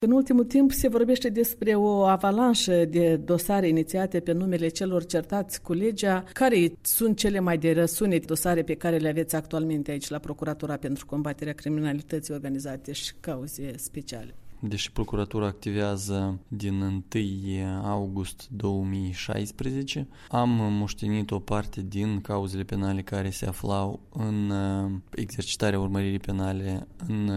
În ultimul timp se vorbește despre o avalanșă de dosare inițiate pe numele celor certați cu legea. Care sunt cele mai de răsunete dosare pe care le aveți actualmente aici la Procuratura pentru combaterea criminalității organizate și cauze speciale? Deși procuratura activează din 1 august 2016, am moștenit o parte din cauzele penale care se aflau în exercitarea urmăririi penale în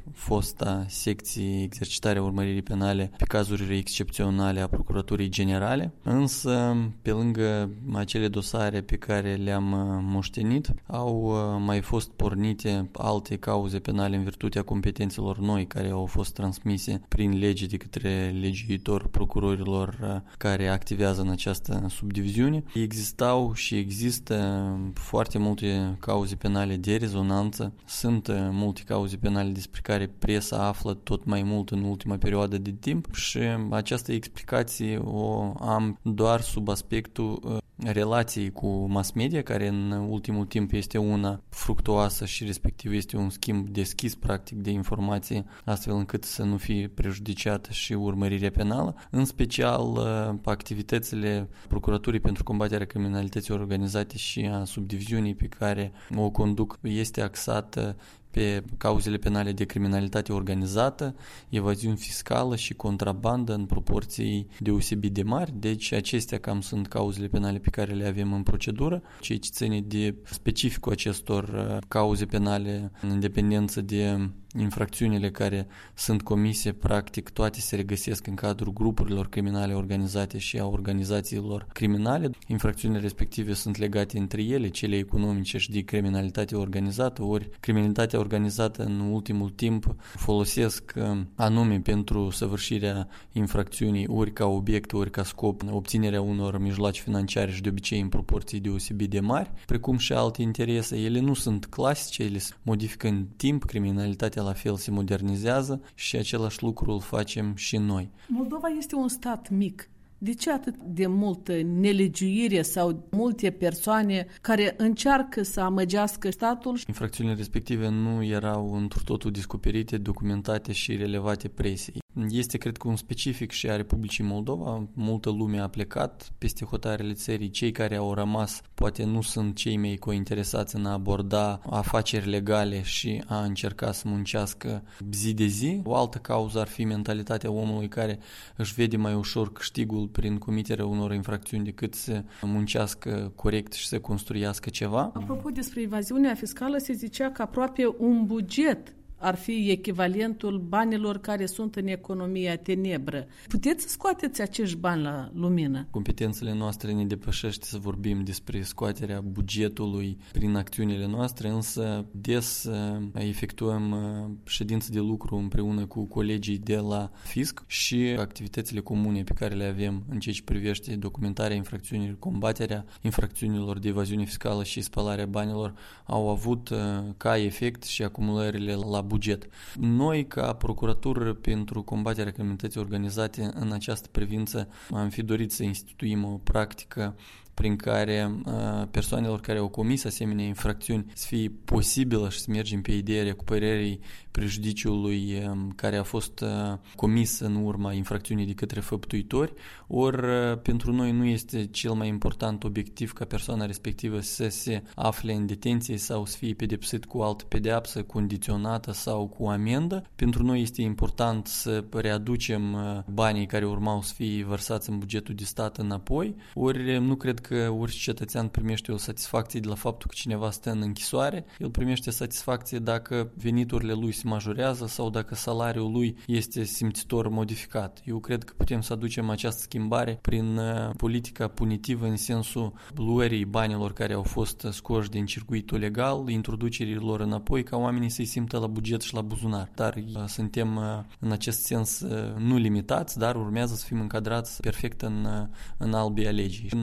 fosta secție exercitarea urmăririi penale pe cazuri excepționale a Procuraturii Generale, însă pe lângă acele dosare pe care le-am moștenit, au mai fost pornite alte cauze penale în virtutea competențelor noi care au fost transmise prin lege de către legiuitor procurorilor care activează în această subdiviziune. Existau și există foarte multe cauze penale de rezonanță, sunt multe cauze penale despre care presa află tot mai mult în ultima perioadă de timp și această explicație o am doar sub aspectul relației cu mass media, care în ultimul timp este una fructuoasă și respectiv este un schimb deschis practic de informație, astfel încât să nu fie prejudiciată și urmărirea penală, în special activitățile Procuraturii pentru combaterea criminalității organizate și a subdiviziunii pe care o conduc este axată pe cauzele penale de criminalitate organizată, evaziune fiscală și contrabandă în proporții deosebit de mari. Deci acestea cam sunt cauzele penale pe care le avem în procedură. Ceea ce ține de specificul acestor cauze penale în independență de infracțiunile care sunt comise, practic toate se regăsesc în cadrul grupurilor criminale organizate și a organizațiilor criminale. Infracțiunile respective sunt legate între ele, cele economice și de criminalitate organizată, ori criminalitatea organizată în ultimul timp folosesc anume pentru săvârșirea infracțiunii ori ca obiect, ori ca scop obținerea unor mijloace financiare și de obicei în proporții deosebit de mari, precum și alte interese. Ele nu sunt clasice, ele se modifică în timp, criminalitatea la fel se modernizează și același lucru îl facem și noi. Moldova este un stat mic. De ce atât de multă nelegiuire sau multe persoane care încearcă să amăgească statul? Infracțiunile respective nu erau într totul descoperite, documentate și relevate presei. Este, cred că, un specific și a Republicii Moldova. Multă lume a plecat peste hotarele țării. Cei care au rămas poate nu sunt cei mai cointeresați în a aborda afaceri legale și a încerca să muncească zi de zi. O altă cauză ar fi mentalitatea omului care își vede mai ușor câștigul prin comiterea unor infracțiuni decât să muncească corect și să construiască ceva. Apropo despre evaziunea fiscală, se zicea că aproape un buget ar fi echivalentul banilor care sunt în economia tenebră. Puteți să scoateți acești bani la lumină? Competențele noastre ne depășește să vorbim despre scoaterea bugetului prin acțiunile noastre, însă des efectuăm ședințe de lucru împreună cu colegii de la fisc și activitățile comune pe care le avem în ceea ce privește documentarea infracțiunilor, combaterea infracțiunilor de evaziune fiscală și spălarea banilor au avut ca efect și acumulările la buget. Noi, ca Procuratură pentru combaterea criminalității organizate, în această privință am fi dorit să instituim o practică prin care persoanelor care au comis asemenea infracțiuni să fie posibilă și să mergem pe ideea recuperării prejudiciului care a fost comis în urma infracțiunii de către făptuitori, ori pentru noi nu este cel mai important obiectiv ca persoana respectivă să se afle în detenție sau să fie pedepsit cu altă pedeapsă condiționată sau cu amendă. Pentru noi este important să readucem banii care urmau să fie vărsați în bugetul de stat înapoi, ori nu cred că orice cetățean primește o satisfacție de la faptul că cineva stă în închisoare. El primește satisfacție dacă veniturile lui se majorează sau dacă salariul lui este simțitor modificat. Eu cred că putem să aducem această schimbare prin politica punitivă în sensul luării banilor care au fost scoși din circuitul legal, introducerii lor înapoi, ca oamenii să-i simtă la buget și la buzunar. Dar suntem în acest sens nu limitați, dar urmează să fim încadrați perfect în albia legii. Nouă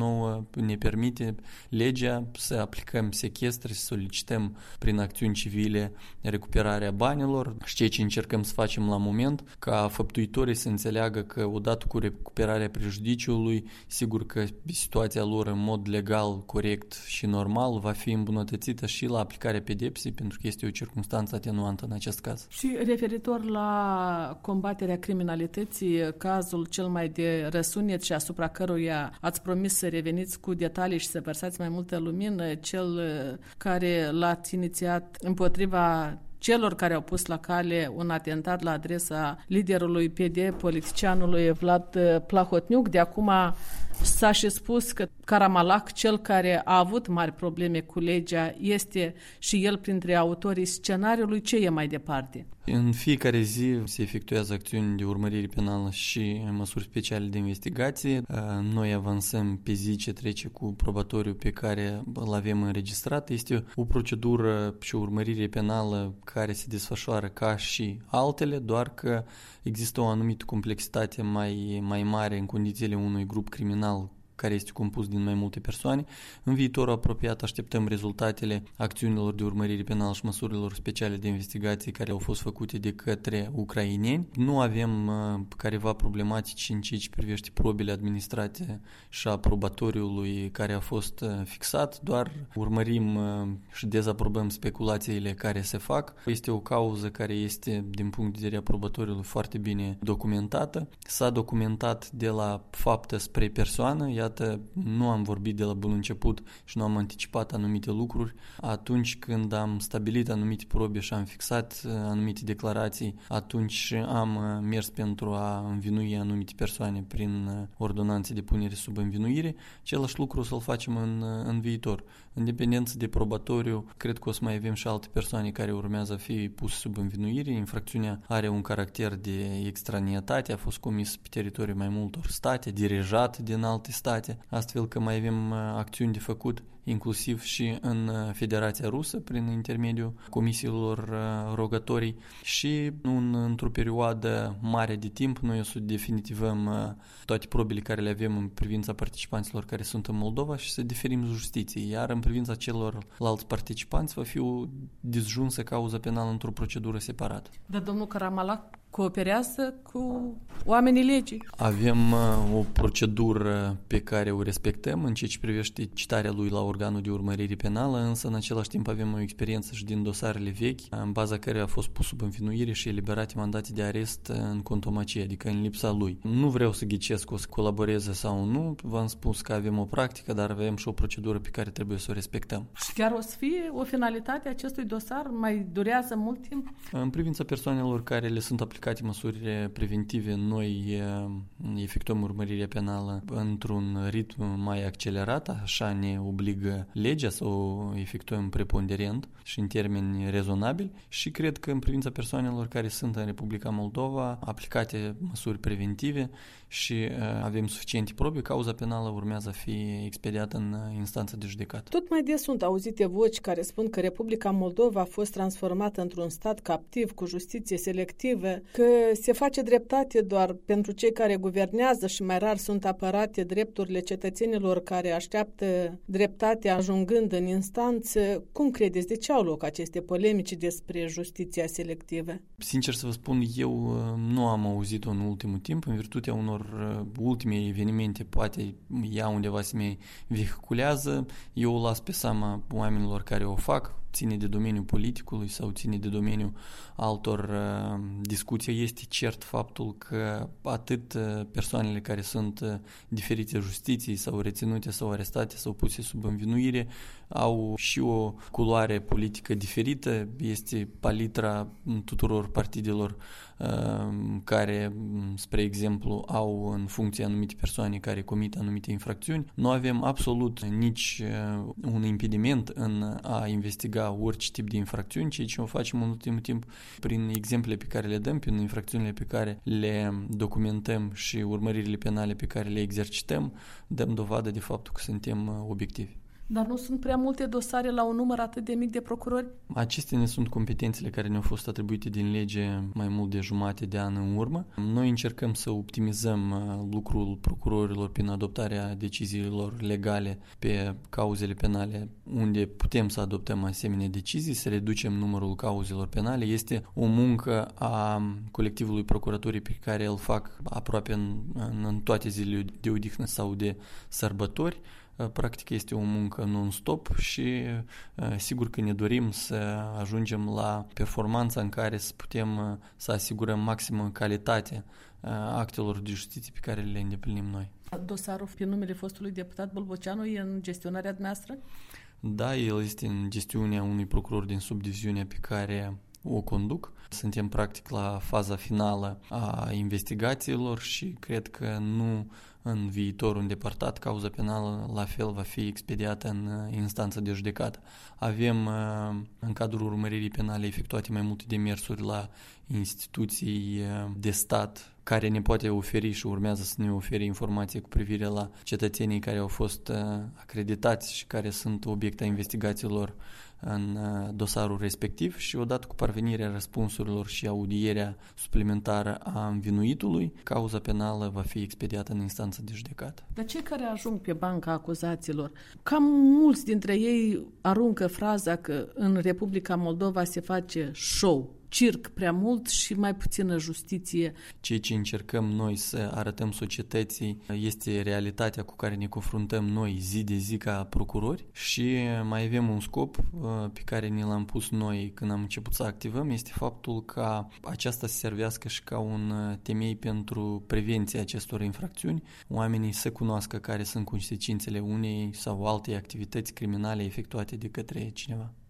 ne permite legea să aplicăm sechestre, să solicităm prin acțiuni civile recuperarea banilor și ceea ce încercăm să facem la moment, ca făptuitorii să înțeleagă că odată cu recuperarea prejudiciului, sigur că situația lor în mod legal, corect și normal va fi îmbunătățită și la aplicarea pedepsei, pentru că este o circunstanță atenuantă în acest caz. Și referitor la combaterea criminalității, cazul cel mai de răsunet și asupra căruia ați promis să reveniți cu detalii și să vărsați mai multă lumină, cel care l-ați inițiat împotriva celor care au pus la cale un atentat la adresa liderului PD, politicianului Vlad Plahotniuc. De acum s-a și spus că Karamalac, cel care a avut mari probleme cu legea, este și el printre autorii scenariului. Ce e mai departe? În fiecare zi se efectuează acțiuni de urmărire penală și măsuri speciale de investigație. Noi avansăm pe zi ce trece cu probatoriul pe care îl avem înregistrat. Este o procedură și o urmărire penală care se desfășoară ca și altele, doar că există o anumită complexitate mai mare în condițiile unui grup criminal care este compus din mai multe persoane. În viitorul apropiat așteptăm rezultatele acțiunilor de urmărire penală și măsurilor speciale de investigație care au fost făcute de către ucraineni. Nu avem careva problematici în ceea ce privește probele administrate și a probatoriului care a fost fixat, doar urmărim și dezaprobăm speculațiile care se fac. Este o cauză care este, din punct de vedere a probatoriului, foarte bine documentată. S-a documentat de la faptă spre persoană. Iată, nu am vorbit de la bun început și nu am anticipat anumite lucruri. Atunci când am stabilit anumite probe și am fixat anumite declarații, atunci am mers pentru a învinui anumite persoane prin ordonanțe de punere sub învinuire. Același lucru o să-l facem în viitor. În dependență de probatoriu, cred că o să mai avem și alte persoane care urmează a fi puse sub învinuire. Infracțiunea are un caracter de extranietate, a fost comis pe teritoriul mai multor state, dirijat din alte state, astfel că mai avem acțiuni de făcut, inclusiv și în Federația Rusă, prin intermediul comisiilor rogatorii și într-o perioadă mare de timp noi o să definitivăm toate probele care le avem în privința participanților care sunt în Moldova și să deferim justiției, iar în privința celorlalți participanți va fi o disjunsă cauză penală într-o procedură separată. Dar domnul Karamalac cooperează cu oamenii legii. Avem o procedură pe care o respectăm în ceea ce privește citarea lui la organul de urmărire penală, însă în același timp avem o experiență și din dosarele vechi, în baza care a fost pus sub învinuire și eliberate mandate de arest în contumacie, adică în lipsa lui. Nu vreau să ghicesc că o să colaboreze sau nu, v-am spus că avem o practică, dar avem și o procedură pe care trebuie să o respectăm. Și chiar o să fie o finalitate a acestui dosar? Mai durează mult timp? În privința persoanelor care le sunt aplicate măsuri preventive, noi efectuăm urmărirea penală într-un ritm mai accelerat, așa ne obligă legea să o efectuăm preponderent și în termeni rezonabili și cred că în privința persoanelor care sunt în Republica Moldova aplicate măsuri preventive și avem suficiente probe, cauza penală urmează a fi expediată în instanță de judecată. Tot mai des sunt auzite voci care spun că Republica Moldova a fost transformată într-un stat captiv cu justiție selectivă, că se face dreptate doar pentru cei care guvernează și mai rar sunt apărate drepturile cetățenilor care așteaptă dreptate ajungând în instanță. Cum credeți? De ce au loc aceste polemici despre justiția selectivă? Sincer să vă spun, eu nu am auzit-o în ultimul timp, în virtutea unor ultime evenimente, poate ea undeva se mai vehiculează, eu o las pe seama oamenilor care o fac, ține de domeniul politicului sau ține de domeniul altor discuții. Este cert faptul că atât persoanele care sunt diferite justiției sau reținute sau arestate sau puse sub învinuire au și o culoare politică diferită, este palitra tuturor partidelor care, spre exemplu, au în funcție anumite persoane care comit anumite infracțiuni. Nu avem absolut nici un impediment în a investiga orice tip de infracțiuni, ceea ce o facem în ultimul timp prin exemplele pe care le dăm, prin infracțiunile pe care le documentăm și urmăririle penale pe care le exercităm, dăm dovadă de faptul că suntem obiectivi. Dar nu sunt prea multe dosare la un număr atât de mic de procurori? Acestea ne sunt competențele care ne-au fost atribuite din lege mai mult de jumate de an în urmă. Noi încercăm să optimizăm lucrul procurorilor prin adoptarea deciziilor legale pe cauzele penale unde putem să adoptăm asemenea decizii, să reducem numărul cauzelor penale. Este o muncă a colectivului procuraturii pe care îl fac aproape în toate zilele de odihnă sau de sărbători. Practic este o muncă non-stop și sigur că ne dorim să ajungem la performanța în care să putem să asigurăm maximă calitate actelor de justiție pe care le îndeplinim noi. Dosarul pe numele fostului deputat Bolboceanu e în gestionarea noastră? Da, el este în gestiunea unui procuror din subdiviziunea pe care o conduc. Suntem practic la faza finală a investigațiilor și cred că nu în viitorul îndepărtat cauza penală la fel va fi expediată în instanță de judecată. Avem în cadrul urmăririi penale efectuate mai multe demersuri la instituții de stat care ne poate oferi și urmează să ne ofere informații cu privire la cetățenii care au fost acreditați și care sunt obiectul investigațiilor în dosarul respectiv și odată cu parvenirea răspunsurilor și audierea suplimentară a învinuitului, cauza penală va fi expediată în instanță de judecată. Dar cei care ajung pe banca acuzaților, cam mulți dintre ei aruncă fraza că în Republica Moldova se face show, circ prea mult și mai puțină justiție. Ceea ce încercăm noi să arătăm societății este realitatea cu care ne confruntăm noi zi de zi ca procurori și mai avem un scop pe care ne l-am pus noi când am început să activăm, este faptul ca aceasta să servească și ca un temei pentru prevenția acestor infracțiuni, oamenii să cunoască care sunt consecințele unei sau altei activități criminale efectuate de către cineva.